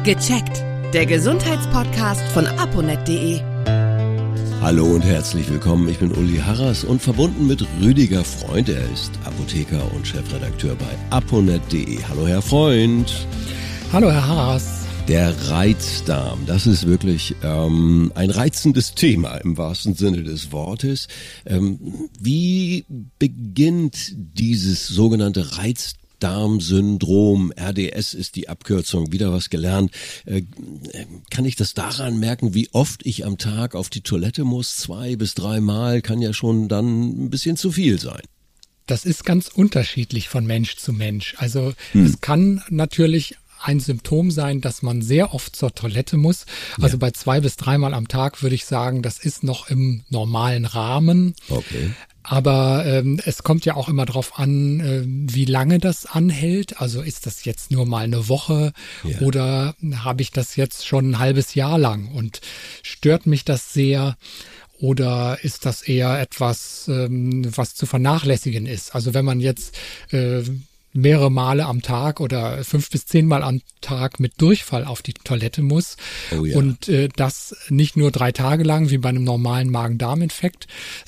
Gecheckt. Der Gesundheitspodcast von aponet.de. Hallo und herzlich willkommen, ich bin Uli Harras und verbunden mit Rüdiger Freund. Er ist Apotheker und Chefredakteur bei aponet.de. Hallo Herr Freund. Hallo Herr Harras. Der Reizdarm, das ist wirklich ein reizendes Thema im wahrsten Sinne des Wortes. Wie beginnt dieses sogenannte Reizdarmsyndrom? RDS ist die Abkürzung, wieder was gelernt. Kann ich das daran merken, wie oft ich am Tag auf die Toilette muss? 2 bis 3 Mal kann ja schon dann ein bisschen zu viel sein. Das ist ganz unterschiedlich von Mensch zu Mensch. Also es kann natürlich ein Symptom sein, dass man sehr oft zur Toilette muss. Also bei 2 bis 3 Mal am Tag würde ich sagen, das ist noch im normalen Rahmen. Okay. Aber es kommt ja auch immer darauf an, wie lange das anhält. Also ist das jetzt nur mal eine Woche oder habe ich das jetzt schon ein halbes Jahr lang und stört mich das sehr? Oder ist das eher etwas, was zu vernachlässigen ist? Also wenn man jetzt mehrere Male am Tag oder 5 bis 10 Mal am Tag mit Durchfall auf die Toilette muss und das nicht nur 3 Tage lang wie bei einem normalen Magen-Darm-Infekt,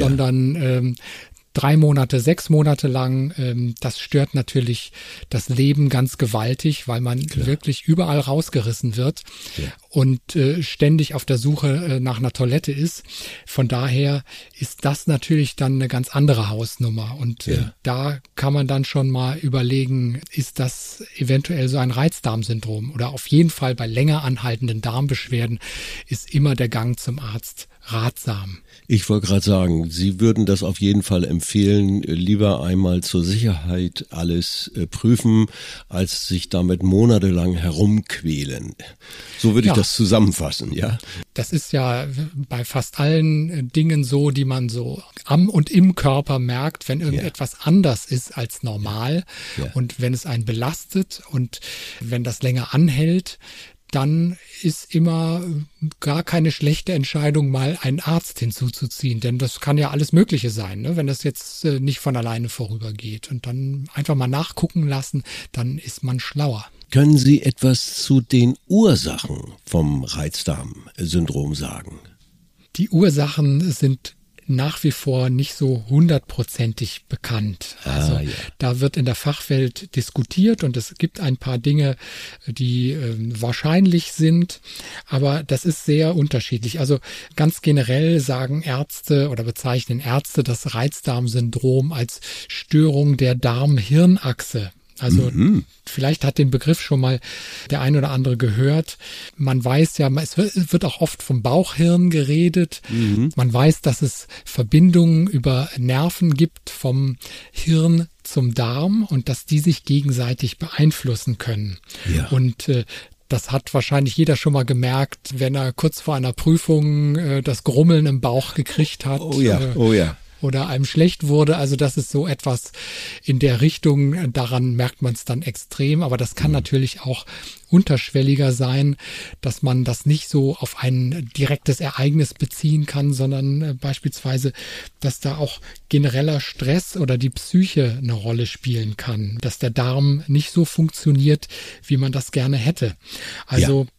sondern 3 Monate, 6 Monate lang, das stört natürlich das Leben ganz gewaltig, weil man wirklich überall rausgerissen wird und ständig auf der Suche nach einer Toilette ist. Von daher ist das natürlich dann eine ganz andere Hausnummer und da kann man dann schon mal überlegen, ist das eventuell so ein Reizdarmsyndrom oder auf jeden Fall bei länger anhaltenden Darmbeschwerden ist immer der Gang zum Arzt ratsam. Ich wollte gerade sagen, Sie würden das auf jeden Fall empfehlen, lieber einmal zur Sicherheit alles prüfen, als sich damit monatelang herumquälen. So würde ich das zusammenfassen, ja? Das ist ja bei fast allen Dingen so, die man so am und im Körper merkt, wenn irgendetwas anders ist als normal und wenn es einen belastet und wenn das länger anhält, dann ist immer gar keine schlechte Entscheidung, mal einen Arzt hinzuzuziehen. Denn das kann ja alles Mögliche sein, ne? Wenn das jetzt nicht von alleine vorübergeht. Und dann einfach mal nachgucken lassen, dann ist man schlauer. Können Sie etwas zu den Ursachen vom Reizdarmsyndrom sagen? Die Ursachen sind nach wie vor nicht so 100%ig bekannt. Also da wird in der Fachwelt diskutiert und es gibt ein paar Dinge, die wahrscheinlich sind, aber das ist sehr unterschiedlich. Also ganz generell sagen Ärzte oder bezeichnen Ärzte das Reizdarmsyndrom als Störung der Darm-Hirn-Achse. Also vielleicht hat den Begriff schon mal der ein oder andere gehört. Man weiß ja, es wird auch oft vom Bauchhirn geredet. Man weiß, dass es Verbindungen über Nerven gibt vom Hirn zum Darm und dass die sich gegenseitig beeinflussen können. Ja. Und das hat wahrscheinlich jeder schon mal gemerkt, wenn er kurz vor einer Prüfung das Grummeln im Bauch gekriegt hat. Oh ja. Oder einem schlecht wurde. Also das ist so etwas in der Richtung, daran merkt man es dann extrem. Aber das kann natürlich auch unterschwelliger sein, dass man das nicht so auf ein direktes Ereignis beziehen kann, sondern beispielsweise, dass da auch genereller Stress oder die Psyche eine Rolle spielen kann, dass der Darm nicht so funktioniert, wie man das gerne hätte. Also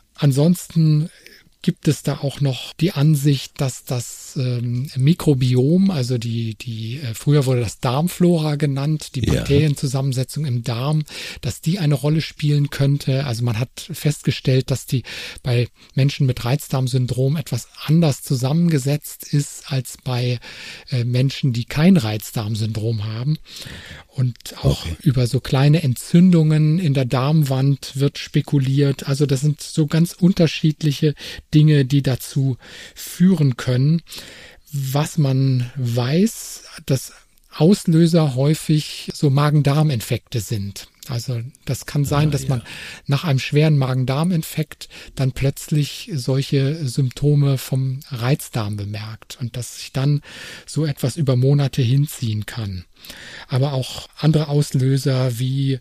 ansonsten gibt es da auch noch die Ansicht, dass das Mikrobiom, also die früher wurde das Darmflora genannt, die Bakterienzusammensetzung im Darm, dass die eine Rolle spielen könnte. Also man hat festgestellt, dass die bei Menschen mit Reizdarmsyndrom etwas anders zusammengesetzt ist als bei Menschen, die kein Reizdarmsyndrom haben. Und auch über so kleine Entzündungen in der Darmwand wird spekuliert. Also das sind so ganz unterschiedliche Dinge, die dazu führen können. Was man weiß, dass Auslöser häufig so Magen-Darm-Infekte sind. Also das kann sein, dass man nach einem schweren Magen-Darm-Infekt dann plötzlich solche Symptome vom Reizdarm bemerkt und dass sich dann so etwas über Monate hinziehen kann. Aber auch andere Auslöser wie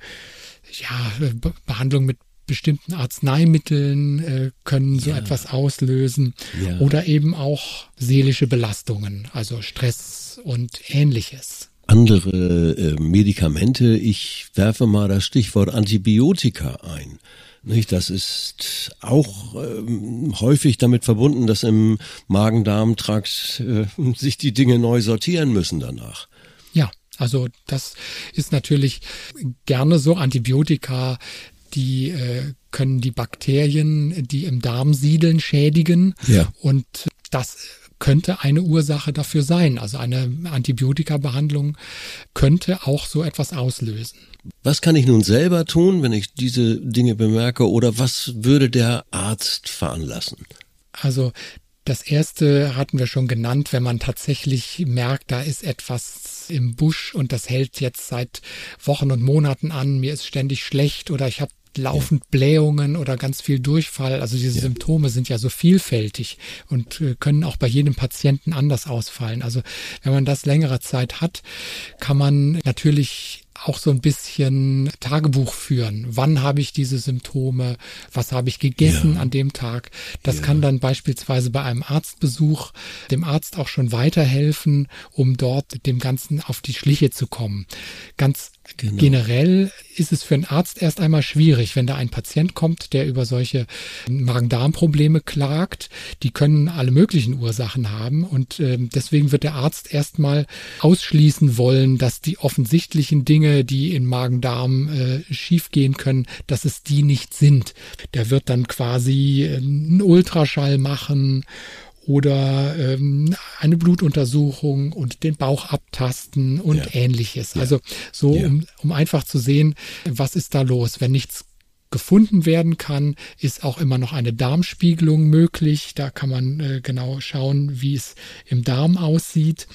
Behandlung mit bestimmten Arzneimitteln können so etwas auslösen oder eben auch seelische Belastungen, also Stress und Ähnliches. Andere Medikamente, ich werfe mal das Stichwort Antibiotika ein. Nicht, das ist auch häufig damit verbunden, dass im Magen-Darm-Trakt sich die Dinge neu sortieren müssen danach. Ja, also das ist natürlich gerne so. Antibiotika, die können die Bakterien, die im Darm siedeln, schädigen. Ja. Und das könnte eine Ursache dafür sein. Also eine Antibiotikabehandlung könnte auch so etwas auslösen. Was kann ich nun selber tun, wenn ich diese Dinge bemerke, oder was würde der Arzt veranlassen? Also das erste hatten wir schon genannt, wenn man tatsächlich merkt, da ist etwas im Busch und das hält jetzt seit Wochen und Monaten an, mir ist ständig schlecht oder ich habe laufend Blähungen oder ganz viel Durchfall. Also diese Symptome sind ja so vielfältig und können auch bei jedem Patienten anders ausfallen. Also wenn man das längere Zeit hat, kann man natürlich auch so ein bisschen Tagebuch führen. Wann habe ich diese Symptome? Was habe ich gegessen an dem Tag? Das kann dann beispielsweise bei einem Arztbesuch dem Arzt auch schon weiterhelfen, um dort dem Ganzen auf die Schliche zu kommen. Ganz generell ist es für einen Arzt erst einmal schwierig, wenn da ein Patient kommt, der über solche Magen-Darm-Probleme klagt. Die können alle möglichen Ursachen haben und deswegen wird der Arzt erstmal ausschließen wollen, dass die offensichtlichen Dinge, die in Magen-Darm schiefgehen können, dass es die nicht sind. Der wird dann quasi einen Ultraschall machen oder eine Blutuntersuchung und den Bauch abtasten und Ähnliches. Ja. Also so, um einfach zu sehen, was ist da los. Wenn nichts gefunden werden kann, ist auch immer noch eine Darmspiegelung möglich. Da kann man genau schauen, wie es im Darm aussieht.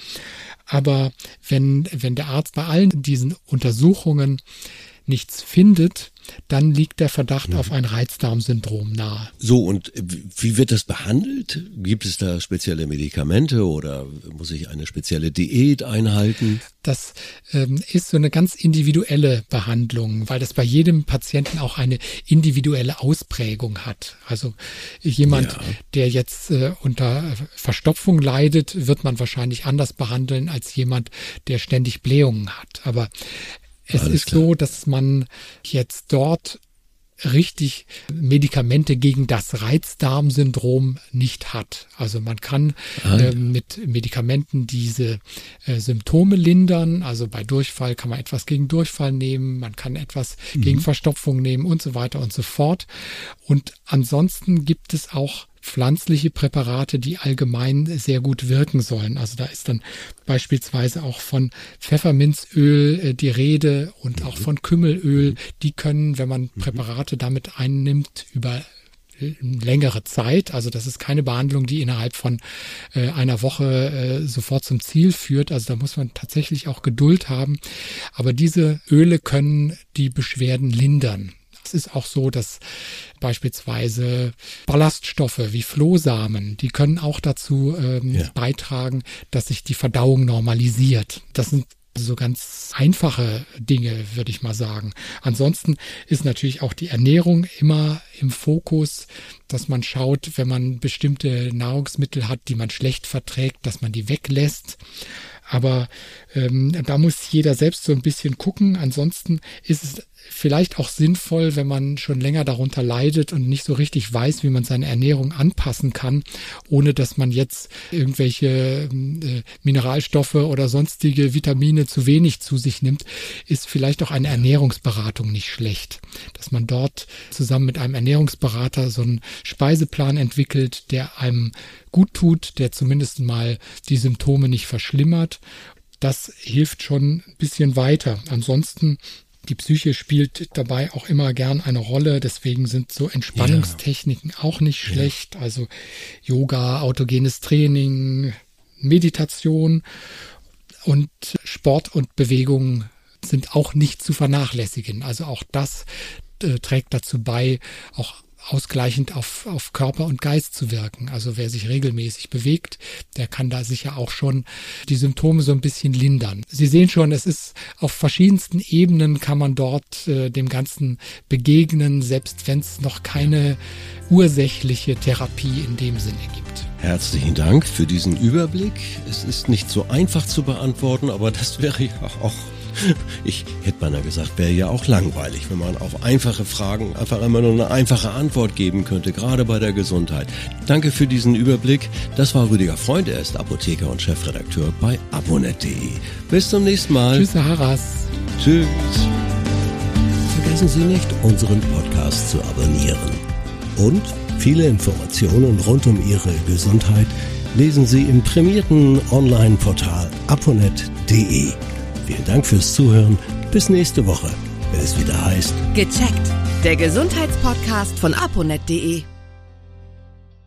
Aber wenn der Arzt bei allen diesen Untersuchungen nichts findet, dann liegt der Verdacht auf ein Reizdarmsyndrom nahe. So, und wie wird das behandelt? Gibt es da spezielle Medikamente oder muss ich eine spezielle Diät einhalten? Das ist so eine ganz individuelle Behandlung, weil das bei jedem Patienten auch eine individuelle Ausprägung hat. Also jemand, der jetzt unter Verstopfung leidet, wird man wahrscheinlich anders behandeln als jemand, der ständig Blähungen hat. Aber es ist so, dass man jetzt dort richtig Medikamente gegen das Reizdarmsyndrom nicht hat. Also man kann mit Medikamenten diese Symptome lindern. Also bei Durchfall kann man etwas gegen Durchfall nehmen, man kann etwas gegen Verstopfung nehmen und so weiter und so fort. Und ansonsten gibt es auch pflanzliche Präparate, die allgemein sehr gut wirken sollen. Also da ist dann beispielsweise auch von Pfefferminzöl die Rede und auch von Kümmelöl. Die können, wenn man Präparate damit einnimmt, über längere Zeit, also das ist keine Behandlung, die innerhalb von einer Woche sofort zum Ziel führt. Also da muss man tatsächlich auch Geduld haben. Aber diese Öle können die Beschwerden lindern. Es ist auch so, dass beispielsweise Ballaststoffe wie Flohsamen, die können auch dazu beitragen, dass sich die Verdauung normalisiert. Das sind so ganz einfache Dinge, würde ich mal sagen. Ansonsten ist natürlich auch die Ernährung immer im Fokus, dass man schaut, wenn man bestimmte Nahrungsmittel hat, die man schlecht verträgt, dass man die weglässt. Aber da muss jeder selbst so ein bisschen gucken. Ansonsten ist es vielleicht auch sinnvoll, wenn man schon länger darunter leidet und nicht so richtig weiß, wie man seine Ernährung anpassen kann, ohne dass man jetzt irgendwelche Mineralstoffe oder sonstige Vitamine zu wenig zu sich nimmt, ist vielleicht auch eine Ernährungsberatung nicht schlecht. Dass man dort zusammen mit einem Ernährungsberater so einen Speiseplan entwickelt, der einem gut tut, der zumindest mal die Symptome nicht verschlimmert. Das hilft schon ein bisschen weiter. Ansonsten, die Psyche spielt dabei auch immer gern eine Rolle. Deswegen sind so Entspannungstechniken auch nicht schlecht. Also Yoga, autogenes Training, Meditation und Sport und Bewegung sind auch nicht zu vernachlässigen. Also auch das trägt dazu bei, auch ausgleichend auf Körper und Geist zu wirken. Also wer sich regelmäßig bewegt, der kann da sicher auch schon die Symptome so ein bisschen lindern. Sie sehen schon, es ist auf verschiedensten Ebenen kann man dort dem Ganzen begegnen, selbst wenn es noch keine ursächliche Therapie in dem Sinne gibt. Herzlichen Dank für diesen Überblick. Es ist nicht so einfach zu beantworten, aber das wäre ja auch Ich hätte beinahe gesagt, wäre ja auch langweilig, wenn man auf einfache Fragen einfach immer nur eine einfache Antwort geben könnte, gerade bei der Gesundheit. Danke für diesen Überblick. Das war Rüdiger Freund, er ist Apotheker und Chefredakteur bei aponet.de. Bis zum nächsten Mal. Tschüss, Herr Harras. Tschüss. Vergessen Sie nicht, unseren Podcast zu abonnieren. Und viele Informationen rund um Ihre Gesundheit lesen Sie im prämierten Online-Portal aponet.de. Vielen Dank fürs Zuhören. Bis nächste Woche, wenn es wieder heißt Gecheckt. Der Gesundheitspodcast von aponet.de.